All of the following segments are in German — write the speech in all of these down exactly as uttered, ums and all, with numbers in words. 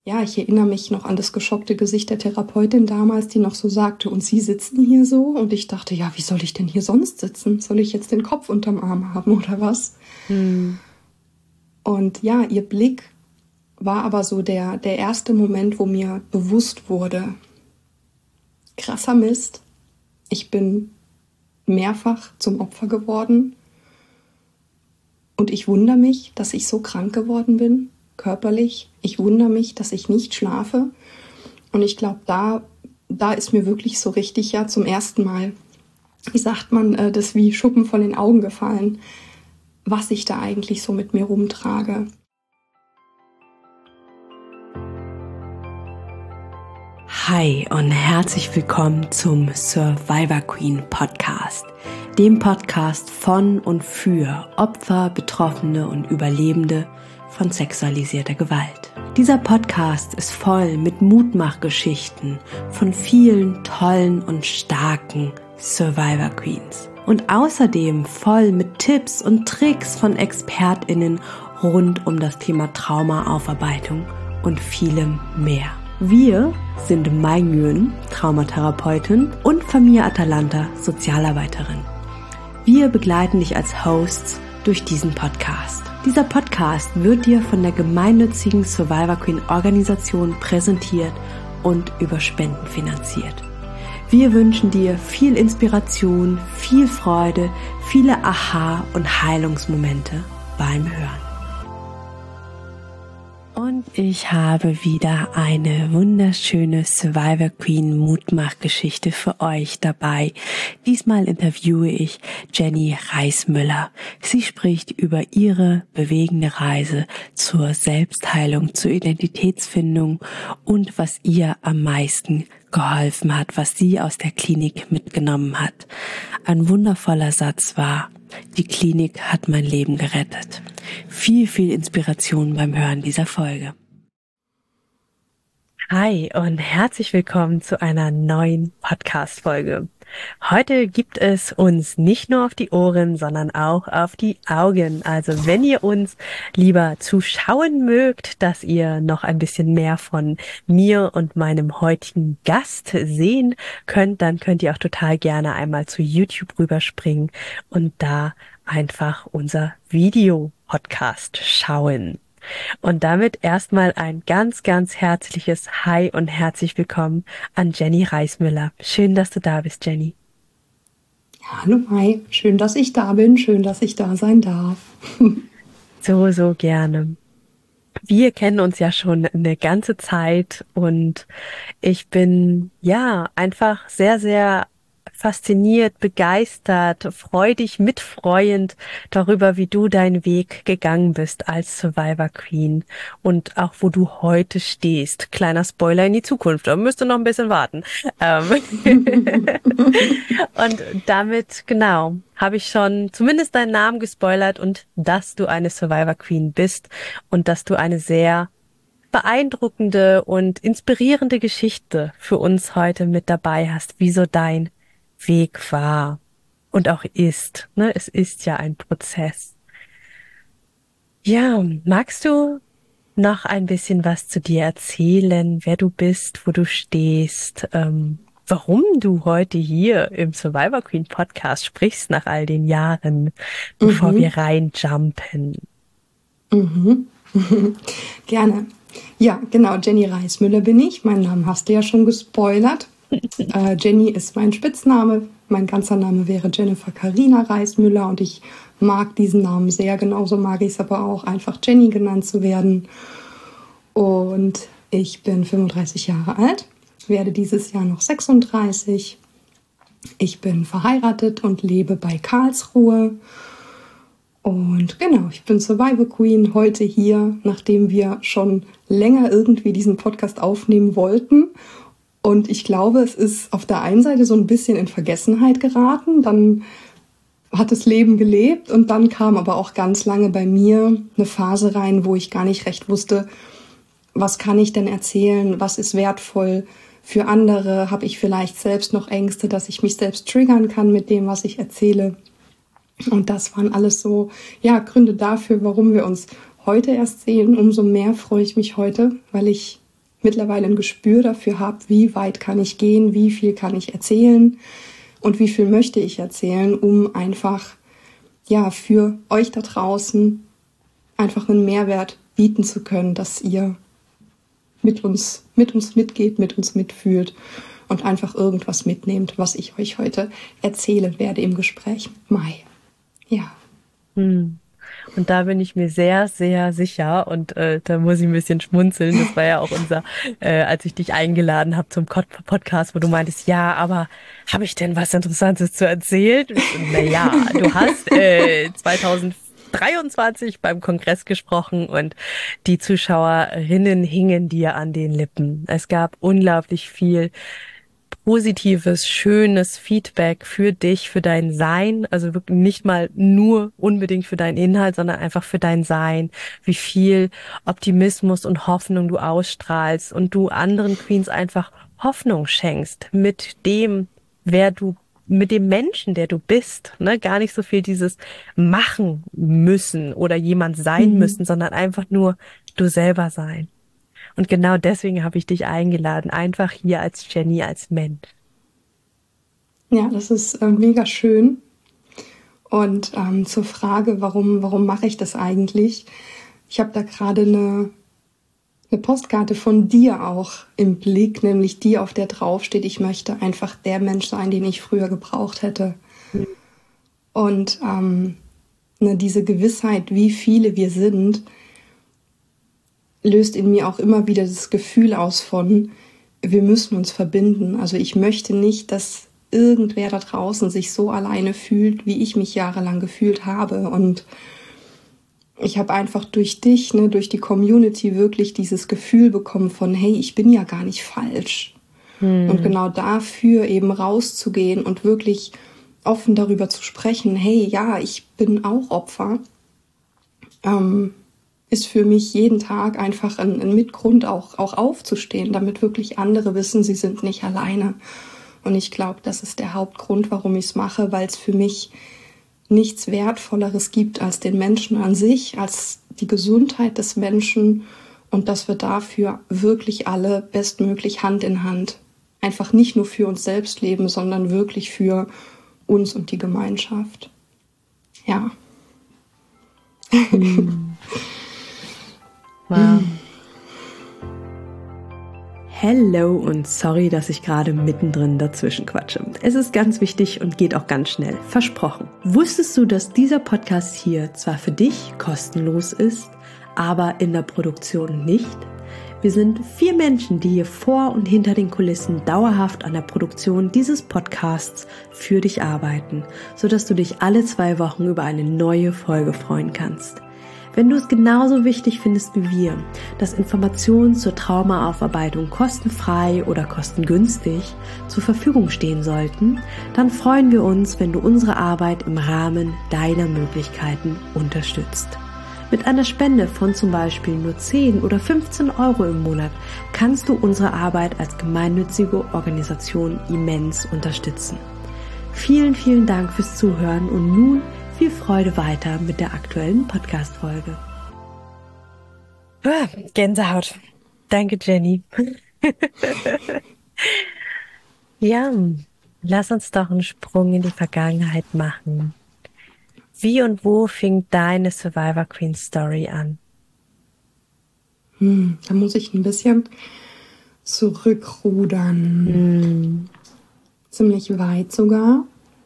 Ja, ich erinnere mich noch an das geschockte Gesicht der Therapeutin damals, die noch so sagte, und Sie sitzen hier so? Und ich dachte, ja, wie soll ich denn hier sonst sitzen? Soll ich jetzt den Kopf unterm Arm haben oder was? Hm. Und ja, ihr Blick war aber so der, der erste Moment, wo mir bewusst wurde, krasser Mist, ich bin mehrfach zum Opfer geworden und ich wundere mich, dass ich so krank geworden bin, körperlich. Ich wundere mich, dass ich nicht schlafe. Und ich glaube, da, da ist mir wirklich so richtig ja zum ersten Mal, wie sagt man, äh, das wie Schuppen von den Augen gefallen, was ich da eigentlich so mit mir rumtrage. Hi und herzlich willkommen zum Survivor Queen Podcast, dem Podcast von und für Opfer, Betroffene und Überlebende von sexualisierter Gewalt. Dieser Podcast ist voll mit Mutmachgeschichten von vielen tollen und starken Survivor Queens und außerdem voll mit Tipps und Tricks von ExpertInnen rund um das Thema Traumaaufarbeitung und vielem mehr. Wir sind Mai Nguyen, Traumatherapeutin, und Famia Atalanta, Sozialarbeiterin. Wir begleiten dich als Hosts durch diesen Podcast. Dieser Podcast wird dir von der gemeinnützigen Survivor Queen Organisation präsentiert und über Spenden finanziert. Wir wünschen dir viel Inspiration, viel Freude, viele Aha- und Heilungsmomente beim Hören. Und ich habe wieder eine wunderschöne Survivor Queen Mutmachgeschichte für euch dabei. Diesmal interviewe ich Jenny Reismüller. Sie spricht über ihre bewegende Reise zur Selbstheilung, zur Identitätsfindung und was ihr am meisten geholfen hat, was sie aus der Klinik mitgenommen hat. Ein wundervoller Satz war: Die Klinik hat mein Leben gerettet. Viel, viel Inspiration beim Hören dieser Folge. Hi und herzlich willkommen zu einer neuen Podcast-Folge. Heute gibt es uns nicht nur auf die Ohren, sondern auch auf die Augen. Also wenn ihr uns lieber zuschauen mögt, dass ihr noch ein bisschen mehr von mir und meinem heutigen Gast sehen könnt, dann könnt ihr auch total gerne einmal zu YouTube rüberspringen und da einfach unser Video-Podcast schauen. Und damit erstmal ein ganz, ganz herzliches Hi und herzlich willkommen an Jenny Reismüller. Schön, dass du da bist, Jenny. Hallo Mai, schön, dass ich da bin, schön, dass ich da sein darf. So, so gerne. Wir kennen uns ja schon eine ganze Zeit und ich bin ja einfach sehr, sehr fasziniert, begeistert, freudig, mitfreuend darüber, wie du deinen Weg gegangen bist als Survivor Queen und auch wo du heute stehst. Kleiner Spoiler in die Zukunft, da müsst ihr noch ein bisschen warten. Und damit, genau, habe ich schon zumindest deinen Namen gespoilert und dass du eine Survivor Queen bist und dass du eine sehr beeindruckende und inspirierende Geschichte für uns heute mit dabei hast, wie so dein Weg war und auch ist. Ne? Es ist ja ein Prozess. Ja, magst du noch ein bisschen was zu dir erzählen, wer du bist, wo du stehst, ähm, warum du heute hier im Survivor Queen Podcast sprichst nach all den Jahren, bevor Mhm. wir reinjumpen? Mhm. Gerne. Ja, genau, Jenny Reismüller bin ich. Meinen Namen hast du ja schon gespoilert. äh, Jenny ist mein Spitzname. Mein ganzer Name wäre Jennifer Carina Reismüller und ich mag diesen Namen sehr. Genauso mag ich es aber auch, einfach Jenny genannt zu werden. Und ich bin fünfunddreißig Jahre alt, werde dieses Jahr noch sechsunddreißig. Ich bin verheiratet und lebe bei Karlsruhe. Und genau, ich bin Survivor Queen heute hier, nachdem wir schon länger irgendwie diesen Podcast aufnehmen wollten. Und ich glaube, es ist auf der einen Seite so ein bisschen in Vergessenheit geraten. Dann hat das Leben gelebt und dann kam aber auch ganz lange bei mir eine Phase rein, wo ich gar nicht recht wusste, was kann ich denn erzählen, was ist wertvoll für andere, habe ich vielleicht selbst noch Ängste, dass ich mich selbst triggern kann mit dem, was ich erzähle. Und das waren alles so, ja, Gründe dafür, warum wir uns heute erst sehen. Umso mehr freue ich mich heute, weil ich mittlerweile ein Gespür dafür habe, wie weit kann ich gehen, wie viel kann ich erzählen und wie viel möchte ich erzählen, um einfach ja für euch da draußen einfach einen Mehrwert bieten zu können, dass ihr mit uns, mit uns mitgeht, mit uns mitfühlt und einfach irgendwas mitnehmt, was ich euch heute erzählen werde im Gespräch mit Mai. Ja. Hm. Und da bin ich mir sehr, sehr sicher und äh, da muss ich ein bisschen schmunzeln. Das war ja auch unser, äh, als ich dich eingeladen habe zum Podcast, wo du meintest, ja, aber habe ich denn was Interessantes zu erzählen? Naja, du hast äh, zweitausenddreiundzwanzig beim Kongress gesprochen und die Zuschauerinnen hingen dir an den Lippen. Es gab unglaublich viel positives, schönes Feedback für dich, für dein Sein, also wirklich nicht mal nur unbedingt für deinen Inhalt, sondern einfach für dein Sein, wie viel Optimismus und Hoffnung du ausstrahlst und du anderen Queens einfach Hoffnung schenkst mit dem, wer du, mit dem Menschen, der du bist, ne, gar nicht so viel dieses machen müssen oder jemand sein Mhm. müssen, sondern einfach nur du selber sein. Und genau deswegen habe ich dich eingeladen, einfach hier als Jenny, als Mensch. Ja, das ist äh, mega schön. Und ähm, zur Frage, warum, warum mache ich das eigentlich? Ich habe da gerade eine, eine Postkarte von dir auch im Blick, nämlich die, auf der drauf steht, ich möchte einfach der Mensch sein, den ich früher gebraucht hätte. Mhm. Und ähm, ne, diese Gewissheit, wie viele wir sind, löst in mir auch immer wieder das Gefühl aus von, wir müssen uns verbinden. Also ich möchte nicht, dass irgendwer da draußen sich so alleine fühlt, wie ich mich jahrelang gefühlt habe. Und ich habe einfach durch dich, ne, durch die Community wirklich dieses Gefühl bekommen von, hey, ich bin ja gar nicht falsch. Hm. Und genau dafür eben rauszugehen und wirklich offen darüber zu sprechen, hey, ja, ich bin auch Opfer, ähm, ist für mich jeden Tag einfach ein, ein Mitgrund, auch, auch aufzustehen, damit wirklich andere wissen, sie sind nicht alleine. Und ich glaube, das ist der Hauptgrund, warum ich es mache, weil es für mich nichts Wertvolleres gibt als den Menschen an sich, als die Gesundheit des Menschen und dass wir dafür wirklich alle bestmöglich Hand in Hand einfach nicht nur für uns selbst leben, sondern wirklich für uns und die Gemeinschaft. Ja. Hm. Wow. Hello und sorry, dass ich gerade mittendrin dazwischen quatsche. Es ist ganz wichtig und geht auch ganz schnell. Versprochen. Wusstest du, dass dieser Podcast hier zwar für dich kostenlos ist, aber in der Produktion nicht? Wir sind vier Menschen, die hier vor und hinter den Kulissen dauerhaft an der Produktion dieses Podcasts für dich arbeiten, sodass du dich alle zwei Wochen über eine neue Folge freuen kannst. Wenn du es genauso wichtig findest wie wir, dass Informationen zur Traumaaufarbeitung kostenfrei oder kostengünstig zur Verfügung stehen sollten, dann freuen wir uns, wenn du unsere Arbeit im Rahmen deiner Möglichkeiten unterstützt. Mit einer Spende von zum Beispiel nur zehn oder fünfzehn Euro im Monat kannst du unsere Arbeit als gemeinnützige Organisation immens unterstützen. Vielen, vielen Dank fürs Zuhören und nun viel Freude weiter mit der aktuellen Podcast-Folge. Ah, Gänsehaut. Danke, Jenny. Ja, lass uns doch einen Sprung in die Vergangenheit machen. Wie und wo fing deine Survivor Queen Story an? Hm, da muss ich ein bisschen zurückrudern. Hm. Ziemlich weit sogar.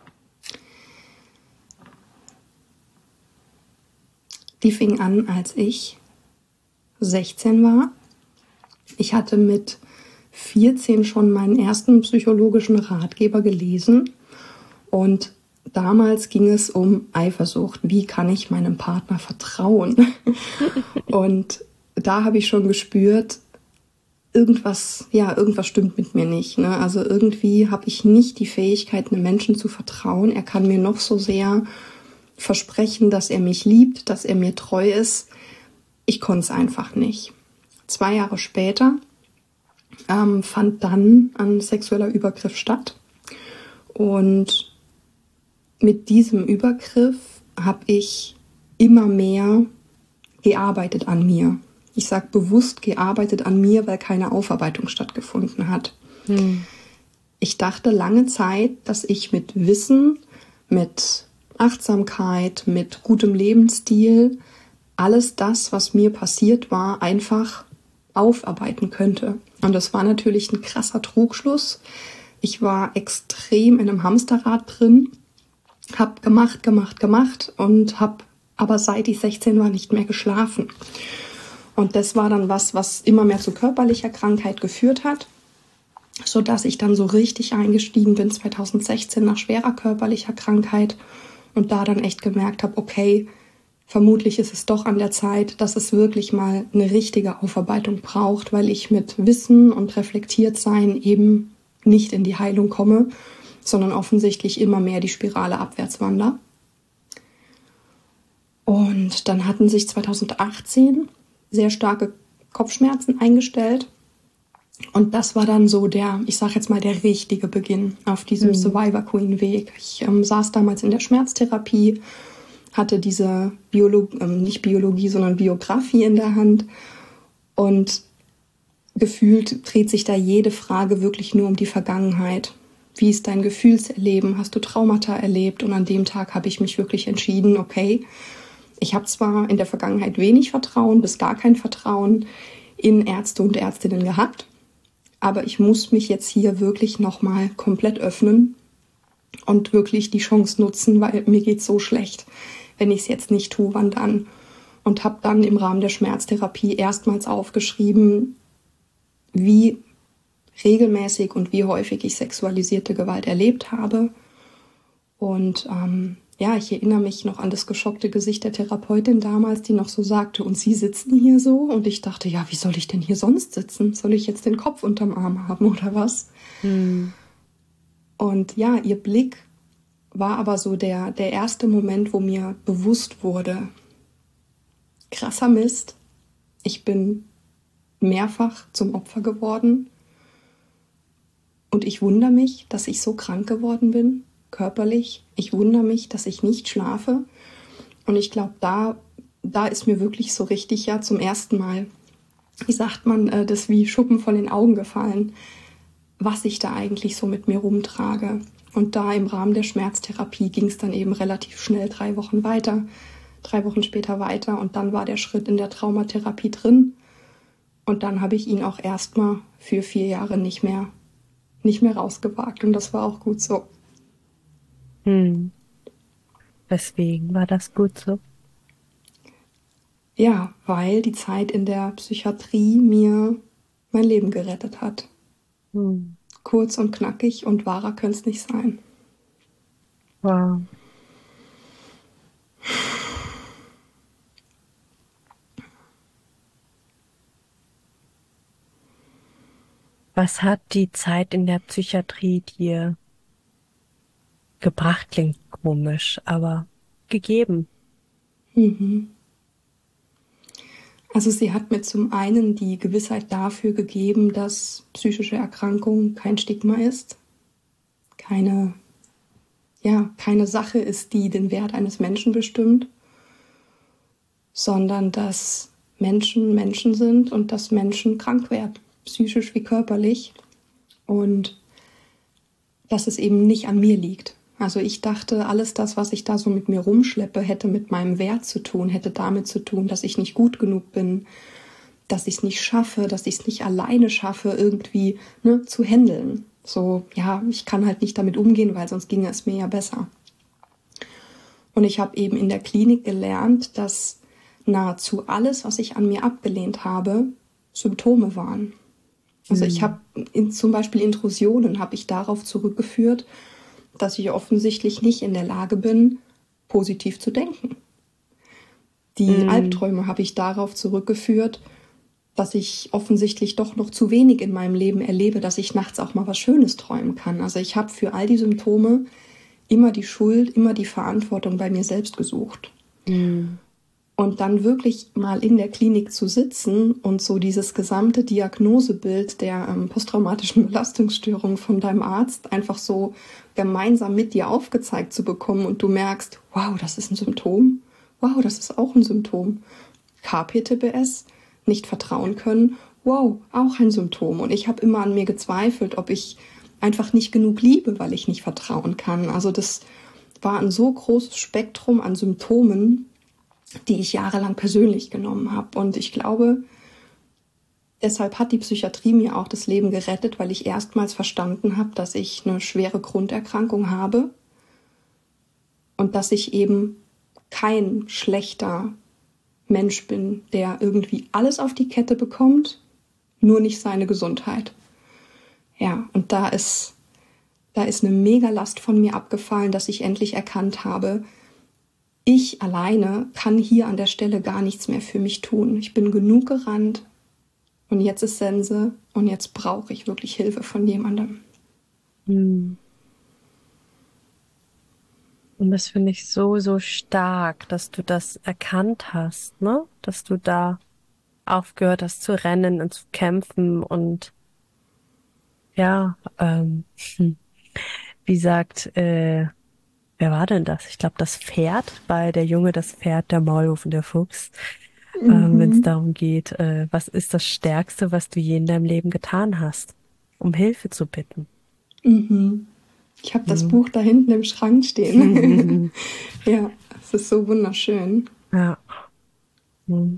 Die fing an, als ich sechzehn war. Ich hatte mit vierzehn schon meinen ersten psychologischen Ratgeber gelesen und damals ging es um Eifersucht. Wie kann ich meinem Partner vertrauen? Und da habe ich schon gespürt, irgendwas, ja, irgendwas stimmt mit mir nicht. Ne? Also irgendwie habe ich nicht die Fähigkeit, einem Menschen zu vertrauen. Er kann mir noch so sehr versprechen, dass er mich liebt, dass er mir treu ist. Ich konnte es einfach nicht. Zwei Jahre später ähm, fand dann ein sexueller Übergriff statt. Und mit diesem Übergriff habe ich immer mehr gearbeitet an mir. ich sage bewusst, gearbeitet an mir, weil keine Aufarbeitung stattgefunden hat. Hm. Ich dachte lange Zeit, dass ich mit Wissen, mit Achtsamkeit, mit gutem Lebensstil alles das, was mir passiert war, einfach aufarbeiten könnte. Und das war natürlich ein krasser Trugschluss. Ich war extrem in einem Hamsterrad drin, habe gemacht, gemacht, gemacht und habe aber seit ich sechzehn war nicht mehr geschlafen. Und das war dann was, was immer mehr zu körperlicher Krankheit geführt hat, sodass ich dann so richtig eingestiegen bin zweitausendsechzehn nach schwerer körperlicher Krankheit und da dann echt gemerkt habe, okay, vermutlich ist es doch an der Zeit, dass es wirklich mal eine richtige Aufarbeitung braucht, weil ich mit Wissen und Reflektiertsein eben nicht in die Heilung komme, sondern offensichtlich immer mehr die Spirale abwärts wandere. Und dann hatten sich zweitausendachtzehn sehr starke Kopfschmerzen eingestellt. Und das war dann so der, ich sage jetzt mal, der richtige Beginn auf diesem mhm. Survivor Queen Weg. Ich ähm, saß damals in der Schmerztherapie, hatte diese Biologie, ähm, nicht Biologie, sondern Biografie in der Hand. Und gefühlt dreht sich da jede Frage wirklich nur um die Vergangenheit. Wie ist dein Gefühlserleben? Hast du Traumata erlebt? Und an dem Tag habe ich mich wirklich entschieden, okay, ich habe zwar in der Vergangenheit wenig Vertrauen, bis gar kein Vertrauen in Ärzte und Ärztinnen gehabt, aber ich muss mich jetzt hier wirklich nochmal komplett öffnen und wirklich die Chance nutzen, weil mir geht's so schlecht. Wenn ich es jetzt nicht tue, wann dann? Und habe dann im Rahmen der Schmerztherapie erstmals aufgeschrieben, wie regelmäßig und wie häufig ich sexualisierte Gewalt erlebt habe. Und ähm, ja, ich erinnere mich noch an das geschockte Gesicht der Therapeutin damals, die noch so sagte, und Sie sitzen hier so? Und ich dachte, ja, wie soll ich denn hier sonst sitzen? Soll ich jetzt den Kopf unterm Arm haben oder was? Hm. Und ja, ihr Blick war aber so der, der erste Moment, wo mir bewusst wurde, krasser Mist, ich bin mehrfach zum Opfer geworden und ich wundere mich, dass ich so krank geworden bin, körperlich. Ich wundere mich, dass ich nicht schlafe. Und ich glaube, da, da ist mir wirklich so richtig ja zum ersten Mal, wie sagt man, äh, das wie Schuppen von den Augen gefallen, was ich da eigentlich so mit mir rumtrage. Und da im Rahmen der Schmerztherapie ging es dann eben relativ schnell drei Wochen weiter, drei Wochen später weiter. Und dann war der Schritt in der Traumatherapie drin. Und dann habe ich ihn auch erstmal für vier Jahre nicht mehr, nicht mehr rausgewagt. Und das war auch gut so. Hm. Weswegen war das gut so? Ja, weil die Zeit in der Psychiatrie mir mein Leben gerettet hat. Hm. Kurz und knackig und wahrer könnte es nicht sein. Wow. Was hat die Zeit in der Psychiatrie dir gebracht? Klingt komisch, aber gegeben. Mhm. Also sie hat mir zum einen die Gewissheit dafür gegeben, dass psychische Erkrankung kein Stigma ist, keine, ja, keine Sache ist, die den Wert eines Menschen bestimmt, sondern dass Menschen Menschen sind und dass Menschen krank werden, psychisch wie körperlich, und dass es eben nicht an mir liegt. Also ich dachte, alles das, was ich da so mit mir rumschleppe, hätte mit meinem Wert zu tun, hätte damit zu tun, dass ich nicht gut genug bin, dass ich es nicht schaffe, dass ich es nicht alleine schaffe, irgendwie ne, zu handeln. So, ja, ich kann halt nicht damit umgehen, weil sonst ginge es mir ja besser. Und ich habe eben in der Klinik gelernt, dass nahezu alles, was ich an mir abgelehnt habe, Symptome waren. Also mhm. ich habe zum Beispiel Intrusionen habe ich darauf zurückgeführt, dass ich offensichtlich nicht in der Lage bin, positiv zu denken. Die mm. Albträume habe ich darauf zurückgeführt, dass ich offensichtlich doch noch zu wenig in meinem Leben erlebe, dass ich nachts auch mal was Schönes träumen kann. Also ich habe für all die Symptome immer die Schuld, immer die Verantwortung bei mir selbst gesucht. Mm. Und dann wirklich mal in der Klinik zu sitzen und so dieses gesamte Diagnosebild der ähm, posttraumatischen Belastungsstörung von deinem Arzt einfach so gemeinsam mit dir aufgezeigt zu bekommen und du merkst, wow, das ist ein Symptom, wow, das ist auch ein Symptom. K P T B S, nicht vertrauen können, wow, auch ein Symptom. Und ich habe immer an mir gezweifelt, ob ich einfach nicht genug liebe, weil ich nicht vertrauen kann. Also das war ein so großes Spektrum an Symptomen, die ich jahrelang persönlich genommen habe. Und ich glaube, deshalb hat die Psychiatrie mir auch das Leben gerettet, weil ich erstmals verstanden habe, dass ich eine schwere Grunderkrankung habe und dass ich eben kein schlechter Mensch bin, der irgendwie alles auf die Kette bekommt, nur nicht seine Gesundheit. Ja, und da ist, da ist eine Megalast von mir abgefallen, dass ich endlich erkannt habe, ich alleine kann hier an der Stelle gar nichts mehr für mich tun. Ich bin genug gerannt und jetzt ist Sense und jetzt brauche ich wirklich Hilfe von jemandem. Hm. Und das finde ich so, so stark, dass du das erkannt hast, ne? Dass du da aufgehört hast zu rennen und zu kämpfen und ja, ähm, hm. wie sagt, äh, wer war denn das? Ich glaube, das Pferd bei Der Junge, das Pferd, der Maulwurf und der Fuchs, ähm, wenn es Mhm. darum geht, äh, was ist das Stärkste, was du je in deinem Leben getan hast, um Hilfe zu bitten. Mhm. Ich habe das Mhm. Buch da hinten im Schrank stehen. Ja, es ist so wunderschön. Ja. Mhm.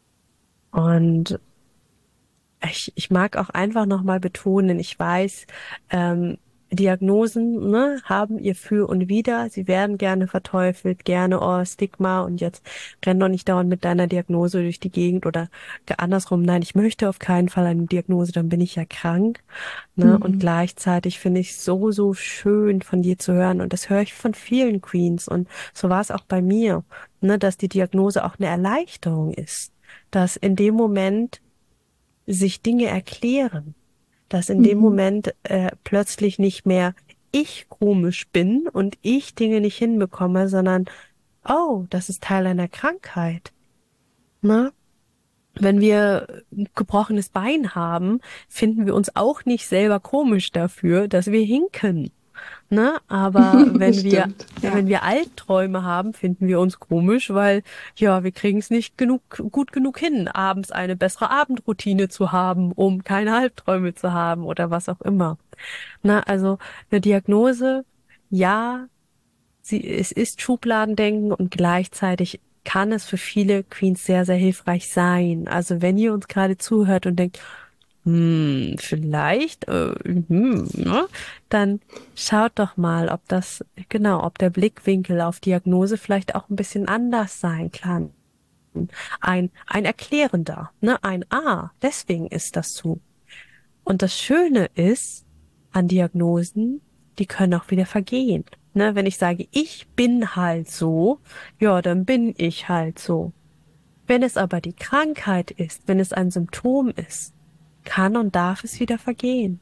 Und Ich, ich mag auch einfach nochmal betonen, ich weiß, ähm, Diagnosen, ne, haben ihr Für und Wider. Sie werden gerne verteufelt, gerne, oh, Stigma und jetzt renn doch nicht dauernd mit deiner Diagnose durch die Gegend oder ge- andersrum, nein, ich möchte auf keinen Fall eine Diagnose, dann bin ich ja krank, ne, und Mhm. gleichzeitig finde ich so, so schön von dir zu hören und das höre ich von vielen Queens und so war es auch bei mir, ne, dass die Diagnose auch eine Erleichterung ist, dass in dem Moment sich Dinge erklären, dass in dem Mhm. Moment äh, plötzlich nicht mehr ich komisch bin und ich Dinge nicht hinbekomme, sondern oh, das ist Teil einer Krankheit. Ne? Wenn wir ein gebrochenes Bein haben, finden wir uns auch nicht selber komisch dafür, dass wir hinken. Ne? Aber Das wenn wir, stimmt, ja. wenn wir Albträume haben, finden wir uns komisch, weil, ja, wir kriegen es nicht genug, gut genug hin, abends eine bessere Abendroutine zu haben, um keine Albträume zu haben oder was auch immer. Na, also eine Diagnose, ja, sie, es ist Schubladendenken und gleichzeitig kann es für viele Queens sehr, sehr hilfreich sein. Also wenn ihr uns gerade zuhört und denkt, hm, vielleicht, äh, hm, ne? Dann schaut doch mal, ob das, genau, ob der Blickwinkel auf Diagnose vielleicht auch ein bisschen anders sein kann. Ein, ein erklärender, ne? Ein, ah, deswegen ist das so. Und das Schöne ist an Diagnosen, die können auch wieder vergehen. Ne? Wenn ich sage, ich bin halt so, ja, dann bin ich halt so. Wenn es aber die Krankheit ist, wenn es ein Symptom ist, kann und darf es wieder vergehen.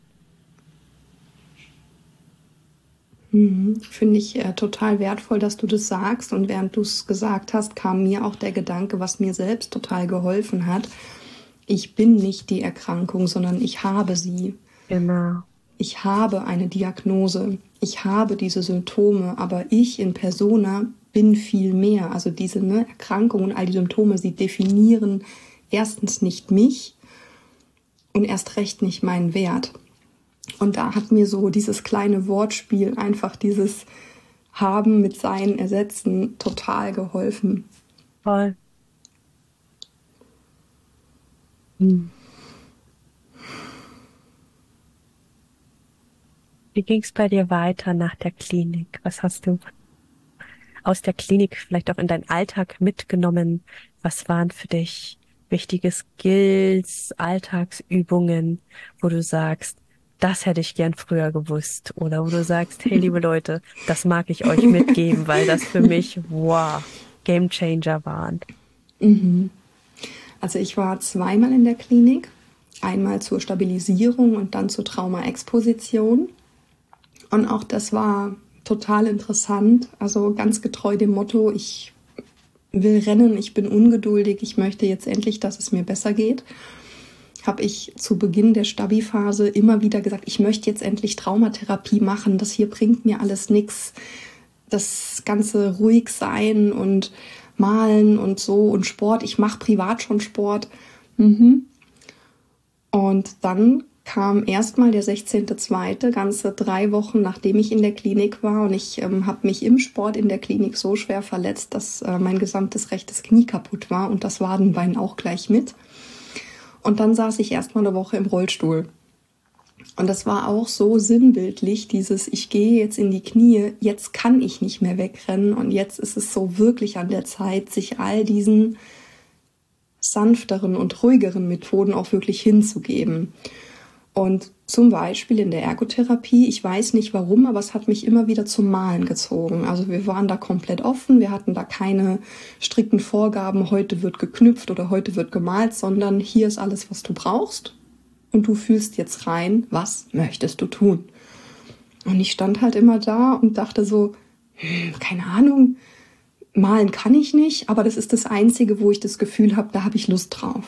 Mhm. Finde ich äh, total wertvoll, dass du das sagst. Und während du es gesagt hast, kam mir auch der Gedanke, was mir selbst total geholfen hat. Ich bin nicht die Erkrankung, sondern ich habe sie. Genau. Ich habe eine Diagnose. Ich habe diese Symptome, aber ich in persona bin viel mehr. Also diese ne, Erkrankung und all die Symptome, sie definieren erstens nicht mich und erst recht nicht meinen Wert. Und da hat mir so dieses kleine Wortspiel, einfach dieses Haben mit Sein ersetzen, total geholfen. Voll. Hm. Wie ging es bei dir weiter nach der Klinik? Was hast du aus der Klinik vielleicht auch in deinen Alltag mitgenommen? Was waren für dich wichtige Skills, Alltagsübungen, wo du sagst, das hätte ich gern früher gewusst? Oder wo du sagst, hey, liebe Leute, das mag ich euch mitgeben, weil das für mich, wow, Game Changer waren. Also ich war zweimal in der Klinik, einmal zur Stabilisierung und dann zur Trauma-Exposition. Und auch das war total interessant, also ganz getreu dem Motto, ich will rennen, ich bin ungeduldig, ich möchte jetzt endlich, dass es mir besser geht. Habe ich zu Beginn der Stabi-Phase immer wieder gesagt, ich möchte jetzt endlich Traumatherapie machen, das hier bringt mir alles nichts. Das ganze ruhig sein und malen und so und Sport, ich mache privat schon Sport, Mhm. Und dann kam erstmal der sechzehnter zweite, ganze drei Wochen nachdem ich in der Klinik war. Und ich ähm, habe mich im Sport in der Klinik so schwer verletzt, dass äh, mein gesamtes rechtes Knie kaputt war und das Wadenbein auch gleich mit. Und dann saß ich erstmal eine Woche im Rollstuhl. Und das war auch so sinnbildlich, dieses ich gehe jetzt in die Knie, jetzt kann ich nicht mehr wegrennen und jetzt ist es so wirklich an der Zeit, sich all diesen sanfteren und ruhigeren Methoden auch wirklich hinzugeben. Und zum Beispiel in der Ergotherapie, ich weiß nicht warum, aber es hat mich immer wieder zum Malen gezogen. Also wir waren da komplett offen, wir hatten da keine strikten Vorgaben, heute wird geknüpft oder heute wird gemalt, sondern hier ist alles, was du brauchst. Und du fühlst jetzt rein, was möchtest du tun? Und ich stand halt immer da und dachte so, hm, keine Ahnung, malen kann ich nicht, aber das ist das Einzige, wo ich das Gefühl habe, da habe ich Lust drauf.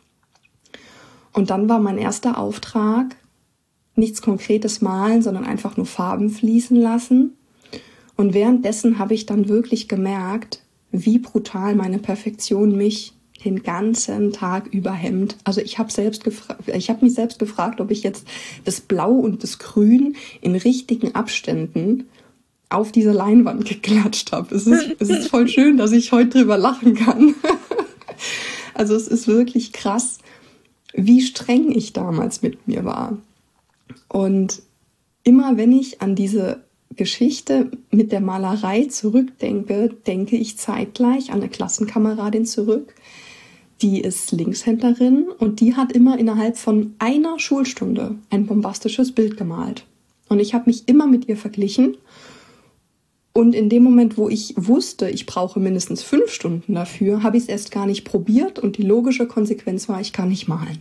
Und dann war mein erster Auftrag, nichts Konkretes malen, sondern einfach nur Farben fließen lassen. Und währenddessen habe ich dann wirklich gemerkt, wie brutal meine Perfektion mich den ganzen Tag über hemmt. Also ich habe selbst gefra- ich habe mich selbst gefragt, ob ich jetzt das Blau und das Grün in richtigen Abständen auf diese Leinwand geklatscht habe. Es ist, es ist voll schön, dass ich heute drüber lachen kann. Also es ist wirklich krass, wie streng ich damals mit mir war. Und immer wenn ich an diese Geschichte mit der Malerei zurückdenke, denke ich zeitgleich an eine Klassenkameradin zurück, die ist Linkshänderin und die hat immer innerhalb von einer Schulstunde ein bombastisches Bild gemalt. Und ich habe mich immer mit ihr verglichen. Und in dem Moment, wo ich wusste, ich brauche mindestens fünf Stunden dafür, habe ich es erst gar nicht probiert und die logische Konsequenz war, ich kann nicht malen.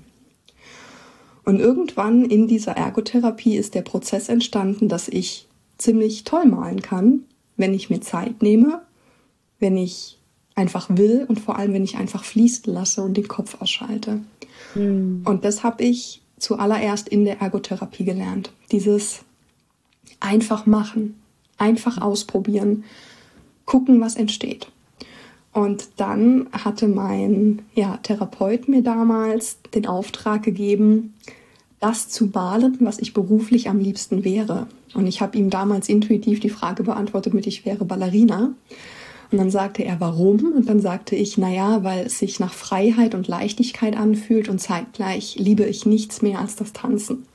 Und irgendwann in dieser Ergotherapie ist der Prozess entstanden, dass ich ziemlich toll malen kann, wenn ich mir Zeit nehme, wenn ich einfach will und vor allem, wenn ich einfach fließen lasse und den Kopf ausschalte. Mhm. Und das habe ich zuallererst in der Ergotherapie gelernt. Dieses einfach machen, einfach ausprobieren, gucken, was entsteht. Und dann hatte mein ja, Therapeut mir damals den Auftrag gegeben, das zu malen, was ich beruflich am liebsten wäre. Und ich habe ihm damals intuitiv die Frage beantwortet mit, ich wäre Ballerina. Und dann sagte er, warum? Und dann sagte ich, naja, weil es sich nach Freiheit und Leichtigkeit anfühlt und zeitgleich liebe ich nichts mehr als das Tanzen.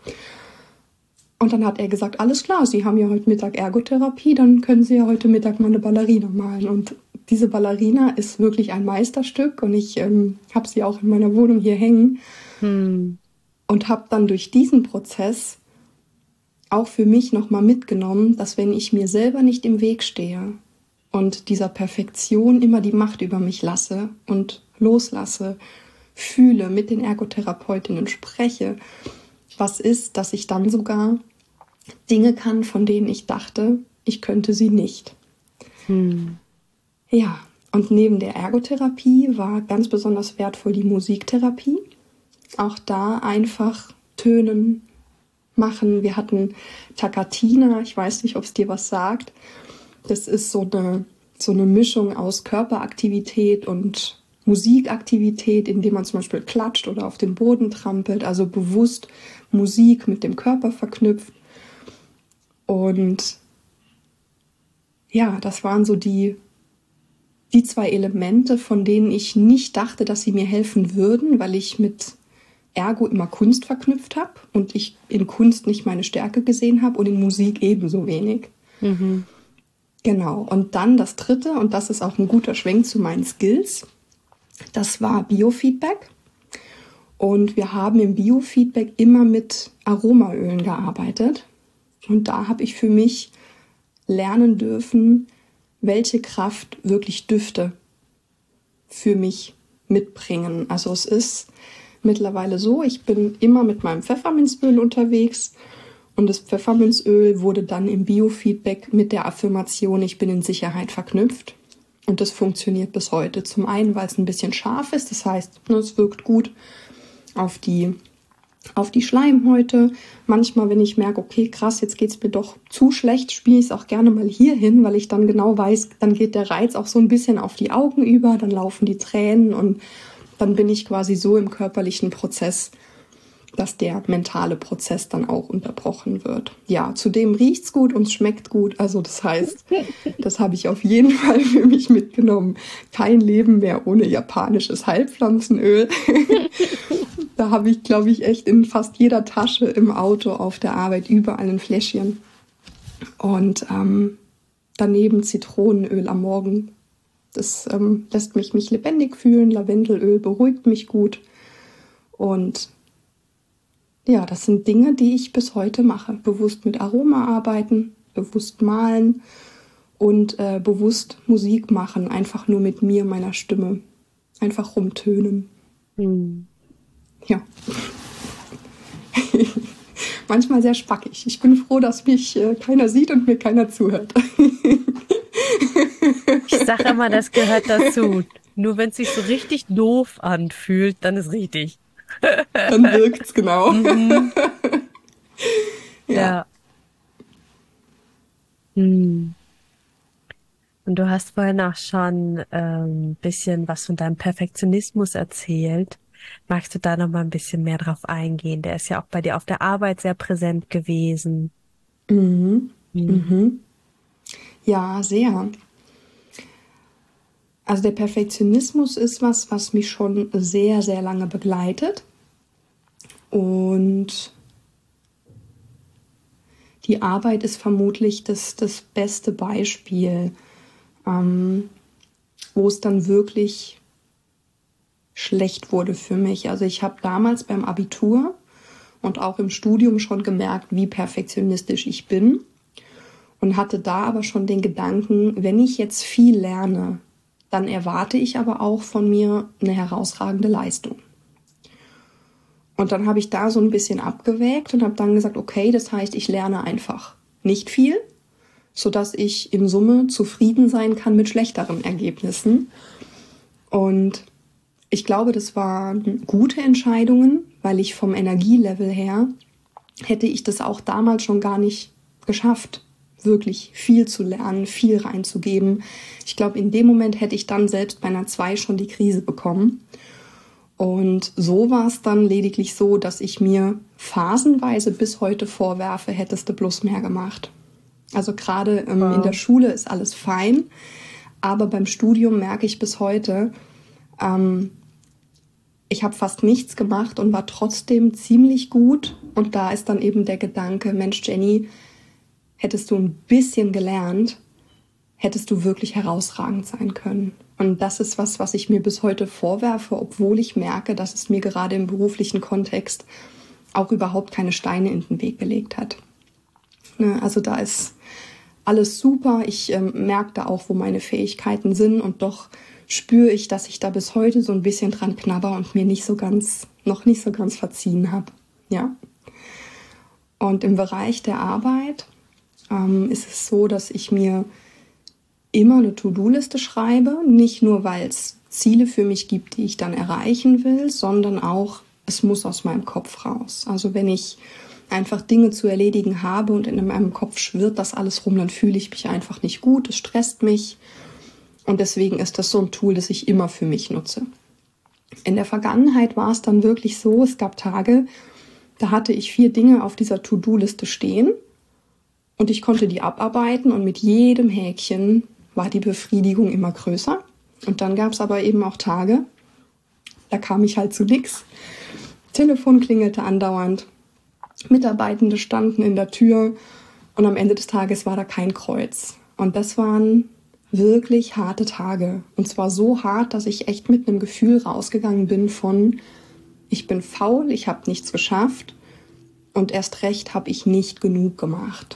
Und dann hat er gesagt, alles klar, Sie haben ja heute Mittag Ergotherapie, dann können Sie ja heute Mittag mal eine Ballerina malen. Und diese Ballerina ist wirklich ein Meisterstück und ich ähm, habe sie auch in meiner Wohnung hier hängen. Hm. Und habe dann durch diesen Prozess auch für mich nochmal mitgenommen, dass wenn ich mir selber nicht im Weg stehe und dieser Perfektion immer die Macht über mich lasse und loslasse, fühle, mit den Ergotherapeutinnen spreche, was ist, dass ich dann sogar Dinge kann, von denen ich dachte, ich könnte sie nicht. Hm. Ja, und neben der Ergotherapie war ganz besonders wertvoll die Musiktherapie. Auch da einfach tönen, machen. Wir hatten Takatina, ich weiß nicht, ob es dir was sagt. Das ist so eine, so eine Mischung aus Körperaktivität und Musikaktivität, indem man zum Beispiel klatscht oder auf den Boden trampelt, also bewusst Musik mit dem Körper verknüpft. Und ja, das waren so die, die zwei Elemente, von denen ich nicht dachte, dass sie mir helfen würden, weil ich mit Ergo immer Kunst verknüpft habe und ich in Kunst nicht meine Stärke gesehen habe und in Musik ebenso wenig. Mhm. Genau, und dann das dritte, und das ist auch ein guter Schwenk zu meinen Skills, das war Biofeedback. Und wir haben im Biofeedback immer mit Aromaölen gearbeitet. Und da habe ich für mich lernen dürfen, welche Kraft wirklich Düfte für mich mitbringen. Also es ist mittlerweile so, ich bin immer mit meinem Pfefferminzöl unterwegs und das Pfefferminzöl wurde dann im Biofeedback mit der Affirmation, ich bin in Sicherheit verknüpft. Und das funktioniert bis heute. Zum einen, weil es ein bisschen scharf ist, das heißt, es wirkt gut auf die, auf die Schleimhäute. Manchmal, wenn ich merke, okay, krass, jetzt geht es mir doch zu schlecht, spiele ich es auch gerne mal hier hin, weil ich dann genau weiß, dann geht der Reiz auch so ein bisschen auf die Augen über, dann laufen die Tränen und dann bin ich quasi so im körperlichen Prozess, dass der mentale Prozess dann auch unterbrochen wird. Ja, zudem riecht's gut und schmeckt gut. Also das heißt, das habe ich auf jeden Fall für mich mitgenommen. Kein Leben mehr ohne japanisches Heilpflanzenöl. Da habe ich, glaube ich, echt in fast jeder Tasche im Auto, auf der Arbeit, überall ein Fläschchen. Und ähm, daneben Zitronenöl am Morgen. Das ähm, lässt mich, mich lebendig fühlen. Lavendelöl beruhigt mich gut. Und ja, das sind Dinge, die ich bis heute mache. Bewusst mit Aroma arbeiten, bewusst malen und äh, bewusst Musik machen. Einfach nur mit mir, meiner Stimme. Einfach rumtönen. Hm. Ja. Manchmal sehr spackig. Ich bin froh, dass mich äh, keiner sieht und mir keiner zuhört. Ich sage immer, das gehört dazu. Nur wenn es sich so richtig doof anfühlt, dann ist richtig. Dann wirkt's, genau. Mhm. Ja. Ja. Hm. Und du hast vorhin auch schon ein ähm, bisschen was von deinem Perfektionismus erzählt. Magst du da noch mal ein bisschen mehr drauf eingehen? Der ist ja auch bei dir auf der Arbeit sehr präsent gewesen. Mhm. Hm. Mhm. Ja, sehr. Also der Perfektionismus ist was, was mich schon sehr, sehr lange begleitet. Und die Arbeit ist vermutlich das, das beste Beispiel, ähm, wo es dann wirklich schlecht wurde für mich. Also ich habe damals beim Abitur und auch im Studium schon gemerkt, wie perfektionistisch ich bin. Und hatte da aber schon den Gedanken, wenn ich jetzt viel lerne, dann erwarte ich aber auch von mir eine herausragende Leistung. Und dann habe ich da so ein bisschen abgewägt und habe dann gesagt, okay, das heißt, ich lerne einfach nicht viel, sodass ich in Summe zufrieden sein kann mit schlechteren Ergebnissen. Und ich glaube, das waren gute Entscheidungen, weil ich vom Energielevel her hätte ich das auch damals schon gar nicht geschafft, wirklich viel zu lernen, viel reinzugeben. Ich glaube, in dem Moment hätte ich dann selbst bei einer zwei schon die Krise bekommen. Und so war es dann lediglich so, dass ich mir phasenweise bis heute vorwerfe, hättest du bloß mehr gemacht. Also gerade ähm, wow. in der Schule ist alles fein, aber beim Studium merke ich bis heute, ähm, ich habe fast nichts gemacht und war trotzdem ziemlich gut. Und da ist dann eben der Gedanke, Mensch Jenny, hättest du ein bisschen gelernt, hättest du wirklich herausragend sein können. Und das ist was, was ich mir bis heute vorwerfe, obwohl ich merke, dass es mir gerade im beruflichen Kontext auch überhaupt keine Steine in den Weg gelegt hat. Also da ist alles super. Ich ähm, merke da auch, wo meine Fähigkeiten sind. Und doch spüre ich, dass ich da bis heute so ein bisschen dran knabber und mir nicht so ganz, noch nicht so ganz verziehen habe. Ja. Und im Bereich der Arbeit ähm, ist es so, dass ich mir immer eine To-Do-Liste schreibe, nicht nur, weil es Ziele für mich gibt, die ich dann erreichen will, sondern auch, es muss aus meinem Kopf raus. Also wenn ich einfach Dinge zu erledigen habe und in meinem Kopf schwirrt das alles rum, dann fühle ich mich einfach nicht gut, es stresst mich und deswegen ist das so ein Tool, das ich immer für mich nutze. In der Vergangenheit war es dann wirklich so, es gab Tage, da hatte ich vier Dinge auf dieser To-Do-Liste stehen und ich konnte die abarbeiten und mit jedem Häkchen war die Befriedigung immer größer. Und dann gab es aber eben auch Tage, da kam ich halt zu nichts. Telefon klingelte andauernd, Mitarbeitende standen in der Tür und am Ende des Tages war da kein Kreuz. Und das waren wirklich harte Tage. Und zwar so hart, dass ich echt mit einem Gefühl rausgegangen bin von, ich bin faul, ich habe nichts geschafft und erst recht habe ich nicht genug gemacht.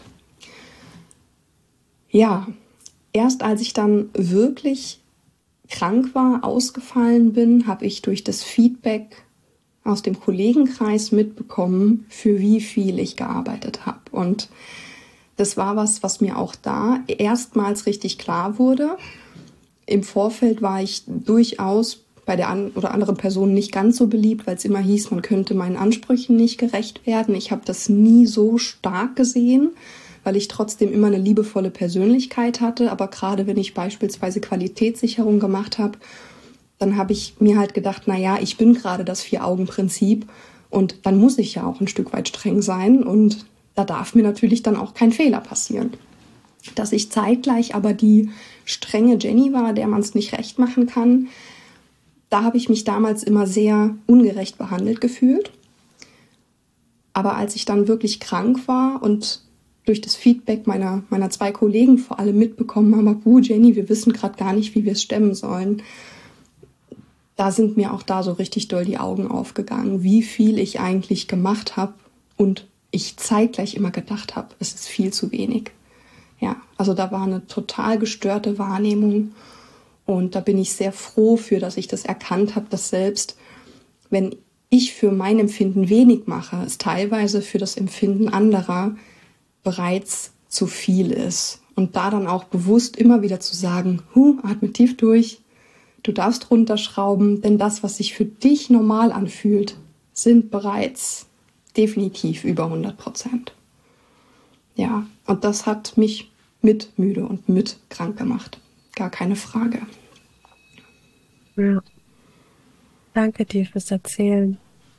Ja, erst als ich dann wirklich krank war, ausgefallen bin, habe ich durch das Feedback aus dem Kollegenkreis mitbekommen, für wie viel ich gearbeitet habe. Und das war was, was mir auch da erstmals richtig klar wurde. Im Vorfeld war ich durchaus bei der einen oder anderen Person nicht ganz so beliebt, weil es immer hieß, man könnte meinen Ansprüchen nicht gerecht werden. Ich habe das nie so stark gesehen, weil ich trotzdem immer eine liebevolle Persönlichkeit hatte. Aber gerade wenn ich beispielsweise Qualitätssicherung gemacht habe, dann habe ich mir halt gedacht, naja, ich bin gerade das Vier-Augen-Prinzip und dann muss ich ja auch ein Stück weit streng sein und da darf mir natürlich dann auch kein Fehler passieren. Dass ich zeitgleich aber die strenge Jenny war, der man es nicht recht machen kann, da habe ich mich damals immer sehr ungerecht behandelt gefühlt. Aber als ich dann wirklich krank war und durch das Feedback meiner, meiner zwei Kollegen vor allem mitbekommen habe, uh, Jenny, wir wissen gerade gar nicht, wie wir es stemmen sollen, da sind mir auch da so richtig doll die Augen aufgegangen, wie viel ich eigentlich gemacht habe und ich zeitgleich immer gedacht habe, es ist viel zu wenig. Ja, also da war eine total gestörte Wahrnehmung und da bin ich sehr froh für, dass ich das erkannt habe, dass selbst wenn ich für mein Empfinden wenig mache, es teilweise für das Empfinden anderer bereits zu viel ist. Und da dann auch bewusst immer wieder zu sagen, huh, atme tief durch, du darfst runterschrauben, denn das, was sich für dich normal anfühlt, sind bereits definitiv über hundert Prozent. Ja, und das hat mich mit müde und mit krank gemacht. Gar keine Frage. Ja. Danke dir fürs Erzählen.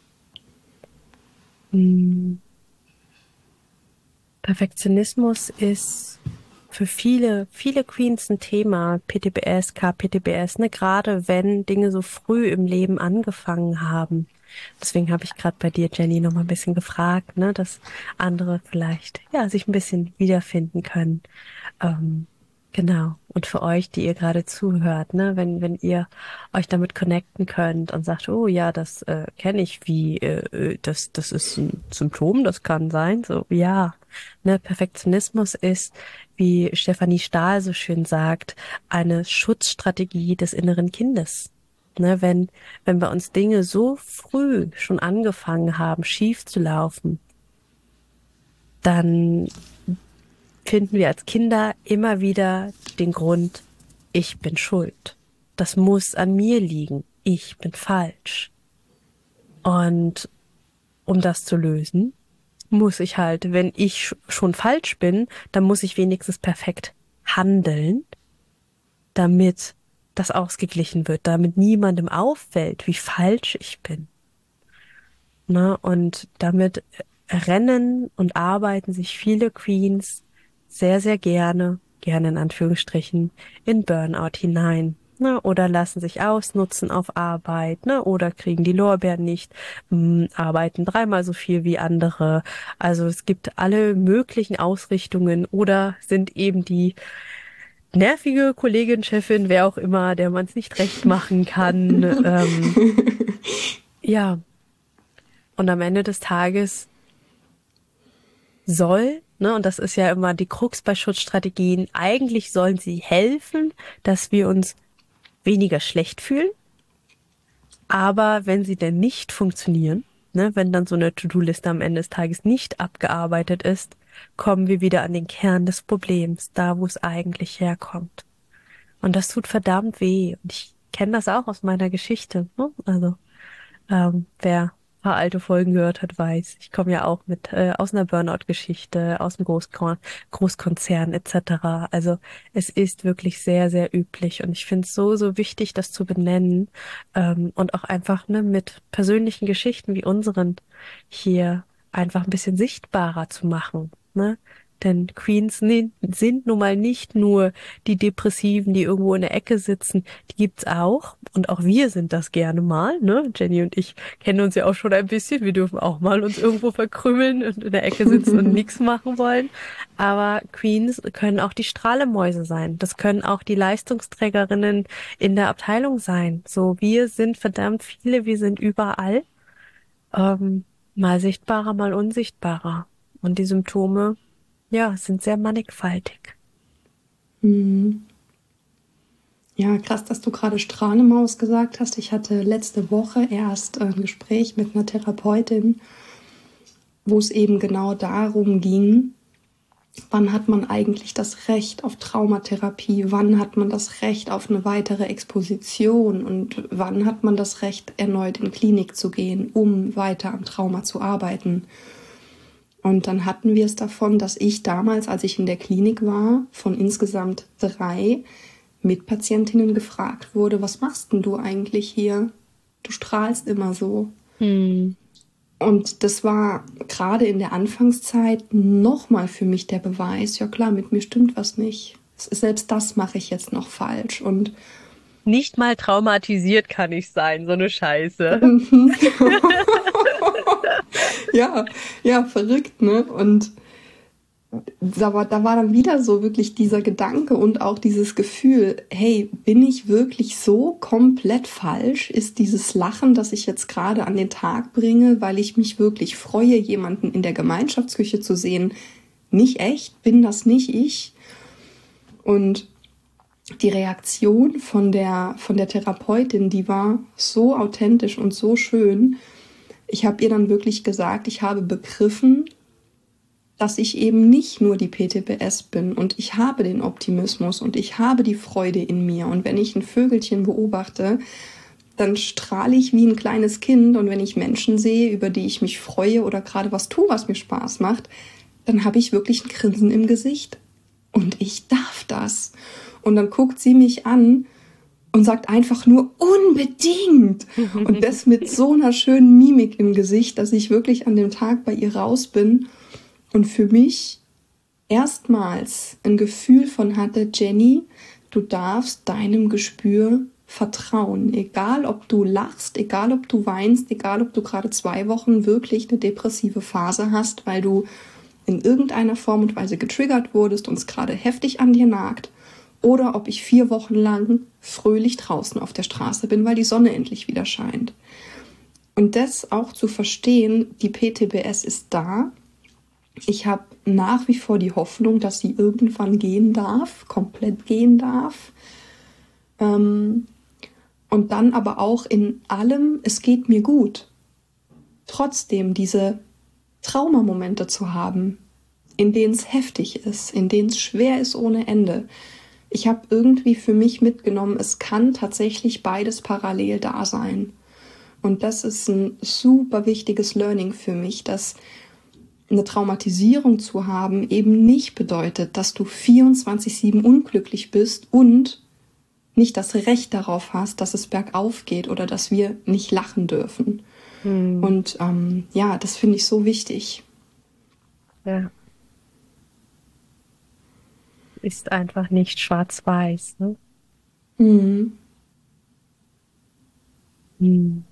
Hm. Perfektionismus ist für viele, viele Queens ein Thema, P T B S, K P T B S, ne, gerade wenn Dinge so früh im Leben angefangen haben. Deswegen habe ich gerade bei dir, Jenny, noch mal ein bisschen gefragt, ne, dass andere vielleicht ja sich ein bisschen wiederfinden können. Ähm, genau. Und für euch, die ihr gerade zuhört, ne, wenn wenn ihr euch damit connecten könnt und sagt, oh ja, das äh, kenne ich, wie äh, das das ist ein Symptom, das kann sein, so ja. Ne, Perfektionismus ist, wie Stefanie Stahl so schön sagt, eine Schutzstrategie des inneren Kindes. Ne, wenn, wenn bei uns Dinge so früh schon angefangen haben, schief zu laufen, dann finden wir als Kinder immer wieder den Grund, ich bin schuld. Das muss an mir liegen. Ich bin falsch. Und um das zu lösen, muss ich halt, wenn ich schon falsch bin, dann muss ich wenigstens perfekt handeln, damit das ausgeglichen wird, damit niemandem auffällt, wie falsch ich bin. Na, und damit rennen und arbeiten sich viele Queens sehr, sehr gerne, gerne in Anführungsstrichen, in Burnout hinein. Ne, oder lassen sich ausnutzen auf Arbeit, ne, oder kriegen die Lorbeeren nicht, mh, arbeiten dreimal so viel wie andere. Also es gibt alle möglichen Ausrichtungen oder sind eben die nervige Kollegin, Chefin, wer auch immer, der man es nicht recht machen kann. Ähm, ja, und am Ende des Tages soll, ne, und das ist ja immer die Krux bei Schutzstrategien, eigentlich sollen sie helfen, dass wir uns weniger schlecht fühlen. Aber wenn sie denn nicht funktionieren, ne, wenn dann so eine To-Do-Liste am Ende des Tages nicht abgearbeitet ist, kommen wir wieder an den Kern des Problems, da wo es eigentlich herkommt. Und das tut verdammt weh. Und ich kenne das auch aus meiner Geschichte. Ne? Also ähm, wer ein paar alte Folgen gehört hat, weiß, ich komme ja auch mit äh, aus einer Burnout-Geschichte, aus einem Großkon Großkonzern et cetera. Also es ist wirklich sehr, sehr üblich und ich finde es so, so wichtig, das zu benennen ähm, und auch einfach ne, mit persönlichen Geschichten wie unseren hier einfach ein bisschen sichtbarer zu machen. Ne? Denn Queens ne- sind nun mal nicht nur die Depressiven, die irgendwo in der Ecke sitzen. Die gibt's auch. Und auch wir sind das gerne mal, ne? Jenny und ich kennen uns ja auch schon ein bisschen. Wir dürfen auch mal uns irgendwo verkrümmeln und in der Ecke sitzen und nichts machen wollen. Aber Queens können auch die Strahlemäuse sein. Das können auch die Leistungsträgerinnen in der Abteilung sein. So, wir sind verdammt viele, wir sind überall. Ähm, mal sichtbarer, mal unsichtbarer. Und die Symptome ja, sind sehr mannigfaltig. Mhm. Ja, krass, dass du gerade Strahlemaus gesagt hast. Ich hatte letzte Woche erst ein Gespräch mit einer Therapeutin, wo es eben genau darum ging, wann hat man eigentlich das Recht auf Traumatherapie, wann hat man das Recht auf eine weitere Exposition und wann hat man das Recht, erneut in Klinik zu gehen, um weiter am Trauma zu arbeiten. Und dann hatten wir es davon, dass ich damals, als ich in der Klinik war, von insgesamt drei Mitpatientinnen gefragt wurde, was machst denn du eigentlich hier? Du strahlst immer so. Hm. Und das war gerade in der Anfangszeit nochmal für mich der Beweis, ja klar, mit mir stimmt was nicht. Selbst das mache ich jetzt noch falsch. Und Nicht mal traumatisiert kann ich sein, so eine Scheiße. ja, ja, verrückt, ne? Und da war, da war dann wieder so wirklich dieser Gedanke und auch dieses Gefühl, hey, bin ich wirklich so komplett falsch? Ist dieses Lachen, das ich jetzt gerade an den Tag bringe, weil ich mich wirklich freue, jemanden in der Gemeinschaftsküche zu sehen, nicht echt? Bin das nicht ich? Und die Reaktion von der, von der Therapeutin, die war so authentisch und so schön. Ich habe ihr dann wirklich gesagt, ich habe begriffen, dass ich eben nicht nur die P T B S bin und ich habe den Optimismus und ich habe die Freude in mir. Und wenn ich ein Vögelchen beobachte, dann strahle ich wie ein kleines Kind. Und wenn ich Menschen sehe, über die ich mich freue oder gerade was tue, was mir Spaß macht, dann habe ich wirklich ein Grinsen im Gesicht. Und ich darf das. Und dann guckt sie mich an und sagt einfach nur unbedingt. Und das mit so einer schönen Mimik im Gesicht, dass ich wirklich an dem Tag bei ihr raus bin und für mich erstmals ein Gefühl von hatte, Jenny, du darfst deinem Gespür vertrauen. Egal, ob du lachst, egal, ob du weinst, egal, ob du gerade zwei Wochen wirklich eine depressive Phase hast, weil du in irgendeiner Form und Weise getriggert wurdest und es gerade heftig an dir nagt. Oder ob ich vier Wochen lang fröhlich draußen auf der Straße bin, weil die Sonne endlich wieder scheint. Und das auch zu verstehen, die P T B S ist da. Ich habe nach wie vor die Hoffnung, dass sie irgendwann gehen darf, komplett gehen darf. Ähm, und dann aber auch in allem, es geht mir gut. Trotzdem diese Traumamomente zu haben, in denen es heftig ist, in denen es schwer ist ohne Ende. Ich habe irgendwie für mich mitgenommen, es kann tatsächlich beides parallel da sein. Und das ist ein super wichtiges Learning für mich, dass eine Traumatisierung zu haben eben nicht bedeutet, dass du vierundzwanzig sieben unglücklich bist und nicht das Recht darauf hast, dass es bergauf geht oder dass wir nicht lachen dürfen. Hm. Und ähm, ja, das finde ich so wichtig. Ja. Ist einfach nicht schwarz-weiß, ne? Mhm. Hm.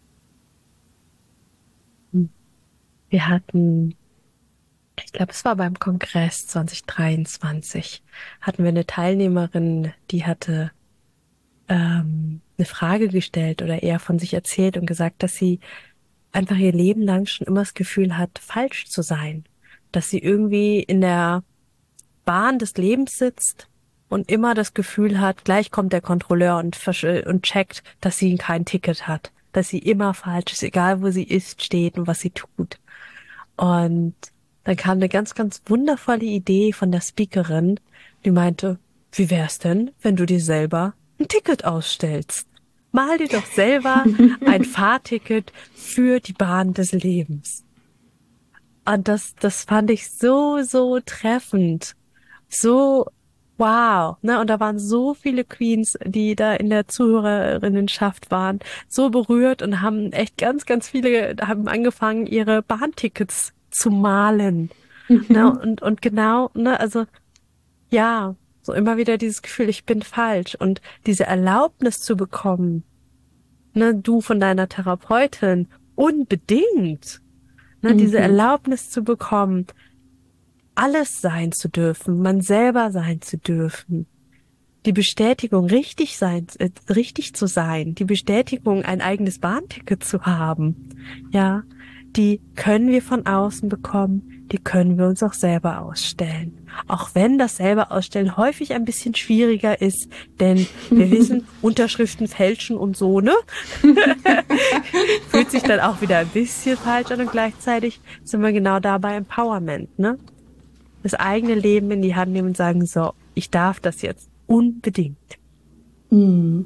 Wir hatten, ich glaube, es war beim Kongress zwanzig dreiundzwanzig, hatten wir eine Teilnehmerin, die hatte ähm, eine Frage gestellt oder eher von sich erzählt und gesagt, dass sie einfach ihr Leben lang schon immer das Gefühl hat, falsch zu sein. Dass sie irgendwie in der Bahn des Lebens sitzt und immer das Gefühl hat, gleich kommt der Kontrolleur und, versch- und checkt, dass sie kein Ticket hat. Dass sie immer falsch ist, egal wo sie ist, steht und was sie tut. Und dann kam eine ganz, ganz wundervolle Idee von der Speakerin, die meinte, wie wär's denn, wenn du dir selber ein Ticket ausstellst? Mal dir doch selber ein Fahrticket für die Bahn des Lebens. Und das, das fand ich so, so treffend. So, wow, ne? Und da waren so viele Queens, die da in der Zuhörerinnenschaft waren, so berührt und haben echt ganz, ganz viele, haben angefangen, ihre Bahntickets zu malen. Mhm. Ne? Und, und genau, ne, also, ja, so immer wieder dieses Gefühl, ich bin falsch. Und diese Erlaubnis zu bekommen, ne, du von deiner Therapeutin, unbedingt, ne, diese Mhm. Erlaubnis zu bekommen, alles sein zu dürfen, man selber sein zu dürfen. Die Bestätigung, richtig sein, äh, richtig zu sein, die Bestätigung, ein eigenes Bahnticket zu haben, ja, die können wir von außen bekommen, die können wir uns auch selber ausstellen. Auch wenn das selber ausstellen häufig ein bisschen schwieriger ist, denn wir wissen, Unterschriften fälschen und so, ne? Fühlt sich dann auch wieder ein bisschen falsch an und gleichzeitig sind wir genau da bei Empowerment, ne? Das eigene Leben in die Hand nehmen und sagen, so, ich darf das jetzt unbedingt. Mhm.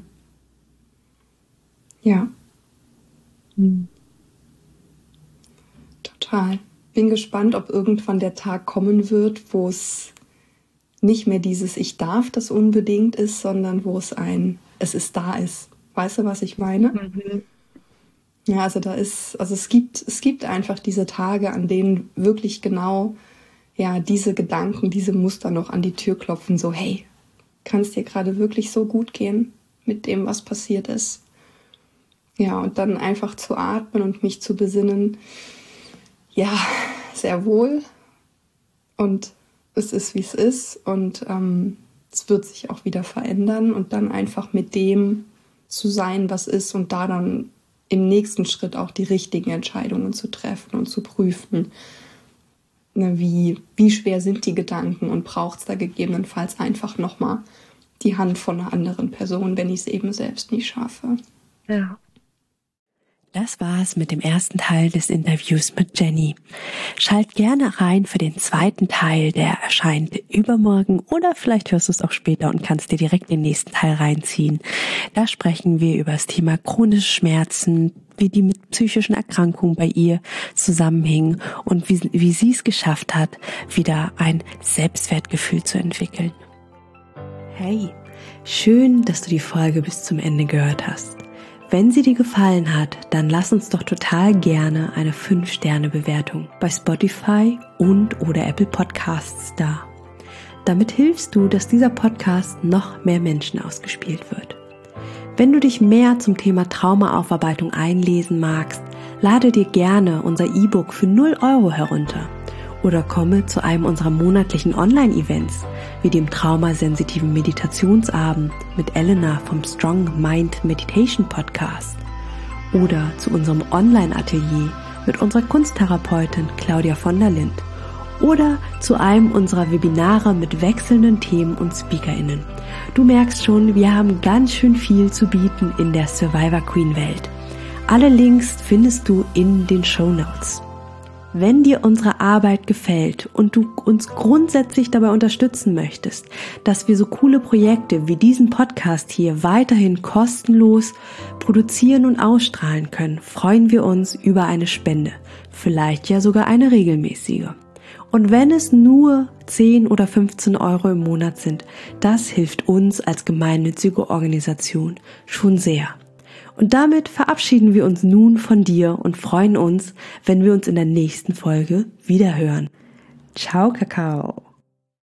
Ja. Mhm. Total. Bin gespannt, ob irgendwann der Tag kommen wird, wo es nicht mehr dieses Ich darf das unbedingt ist, sondern wo es ein Es ist da ist. Weißt du, was ich meine? Mhm. Ja, also da ist, also es gibt, es gibt einfach diese Tage, an denen wirklich genau, ja, diese Gedanken, diese Muster noch an die Tür klopfen, so, hey, kann es dir gerade wirklich so gut gehen mit dem, was passiert ist? Ja, und dann einfach zu atmen und mich zu besinnen, ja, sehr wohl. Und es ist, wie es ist. Und ähm, es wird sich auch wieder verändern. Und dann einfach mit dem zu sein, was ist. Und da dann im nächsten Schritt auch die richtigen Entscheidungen zu treffen und zu prüfen, ne, wie, wie schwer sind die Gedanken und braucht es da gegebenenfalls einfach nochmal die Hand von einer anderen Person, wenn ich es eben selbst nicht schaffe. Ja. Das war's mit dem ersten Teil des Interviews mit Jenny. Schalt gerne rein für den zweiten Teil, der erscheint übermorgen oder vielleicht hörst du es auch später und kannst dir direkt den nächsten Teil reinziehen. Da sprechen wir über das Thema chronische Schmerzen, wie die mit psychischen Erkrankungen bei ihr zusammenhingen und wie, wie sie es geschafft hat, wieder ein Selbstwertgefühl zu entwickeln. Hey, schön, dass du die Folge bis zum Ende gehört hast. Wenn sie dir gefallen hat, dann lass uns doch total gerne eine fünf Sterne Bewertung bei Spotify und oder Apple Podcasts da. Damit hilfst du, dass dieser Podcast noch mehr Menschen ausgespielt wird. Wenn du dich mehr zum Thema Traumaaufarbeitung einlesen magst, lade dir gerne unser E-Book für null Euro herunter oder komme zu einem unserer monatlichen Online-Events wie dem traumasensitiven Meditationsabend mit Elena vom Strong Mind Meditation Podcast oder zu unserem Online-Atelier mit unserer Kunsttherapeutin Claudia von der Lind oder zu einem unserer Webinare mit wechselnden Themen und SpeakerInnen. Du merkst schon, wir haben ganz schön viel zu bieten in der Survivor Queen Welt. Alle Links findest du in den Shownotes. Wenn dir unsere Arbeit gefällt und du uns grundsätzlich dabei unterstützen möchtest, dass wir so coole Projekte wie diesen Podcast hier weiterhin kostenlos produzieren und ausstrahlen können, freuen wir uns über eine Spende, vielleicht ja sogar eine regelmäßige. Und wenn es nur zehn oder fünfzehn Euro im Monat sind, das hilft uns als gemeinnützige Organisation schon sehr. Und damit verabschieden wir uns nun von dir und freuen uns, wenn wir uns in der nächsten Folge wiederhören. Ciao, Kakao!